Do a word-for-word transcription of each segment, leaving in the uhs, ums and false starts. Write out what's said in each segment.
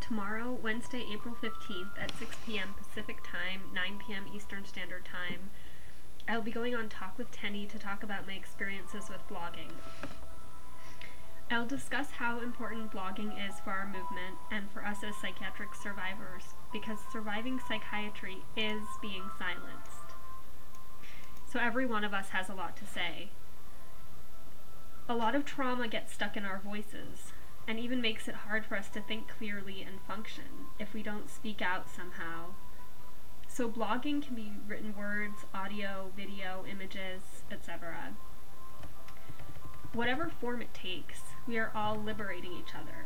tomorrow, Wednesday, April fifteenth at six p.m. Pacific Time, nine p.m. Eastern Standard Time, I'll be going on Talk with Tenny to talk about my experiences with blogging. I'll discuss how important blogging is for our movement and for us as psychiatric survivors, because surviving psychiatry is being silenced. So every one of us has a lot to say. A lot of trauma gets stuck in our voices, and even makes it hard for us to think clearly and function if we don't speak out somehow. So blogging can be written words, audio, video, images, et cetera. Whatever form it takes, we are all liberating each other.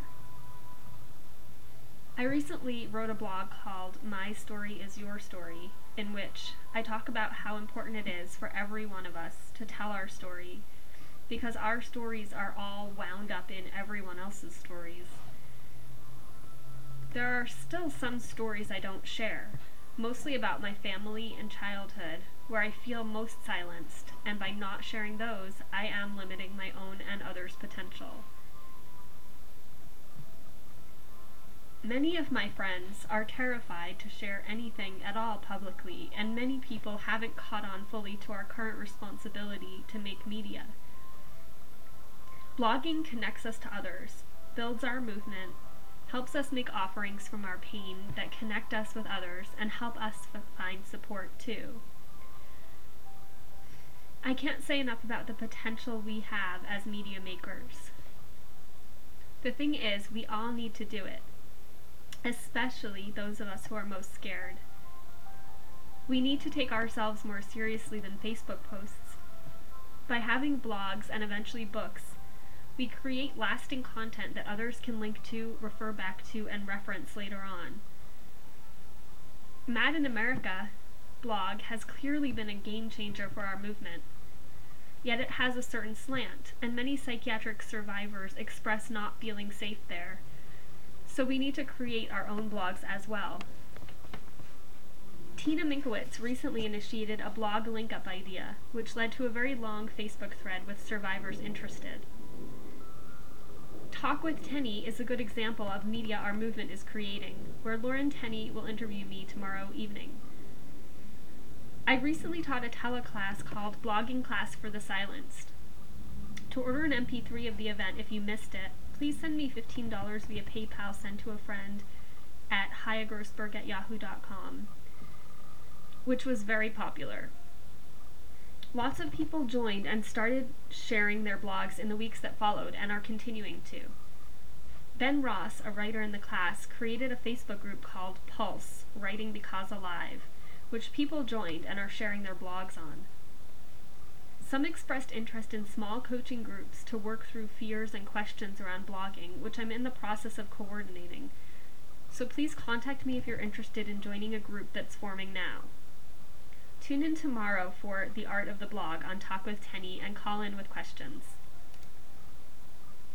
I recently wrote a blog called My Story is Your Story, in which I talk about how important it is for every one of us to tell our story, because our stories are all wound up in everyone else's stories. There are still some stories I don't share, mostly about my family and childhood, where I feel most silenced, and by not sharing those, I am limiting my own and others' potential. Many of my friends are terrified to share anything at all publicly, and many people haven't caught on fully to our current responsibility to make media. Blogging connects us to others, builds our movement, helps us make offerings from our pain that connect us with others and help us f- find support too. I can't say enough about the potential we have as media makers. The thing is, we all need to do it, especially those of us who are most scared. We need to take ourselves more seriously than Facebook posts. By having blogs and eventually books, we create lasting content that others can link to, refer back to, and reference later on. Mad in America blog has clearly been a game changer for our movement. Yet it has a certain slant, and many psychiatric survivors express not feeling safe there. So we need to create our own blogs as well. Tina Minkowitz recently initiated a blog link-up idea, which led to a very long Facebook thread with survivors interested. Talk with Tenny is a good example of media our movement is creating, where Lauren Tenny will interview me tomorrow evening. I recently taught a teleclass called Blogging Class for the Silenced. To order an M P three of the event if you missed it, please send me fifteen dollars via PayPal sent to a friend at hayagrossberg at yahoo dot com, which was very popular. Lots of people joined and started sharing their blogs in the weeks that followed and are continuing to. Ben Ross, a writer in the class, created a Facebook group called Pulse, Writing Because Alive, which people joined and are sharing their blogs on. Some expressed interest in small coaching groups to work through fears and questions around blogging, which I'm in the process of coordinating. So please contact me if you're interested in joining a group that's forming now. Tune in tomorrow for The Art of the Blog on Talk with Tenny and call in with questions.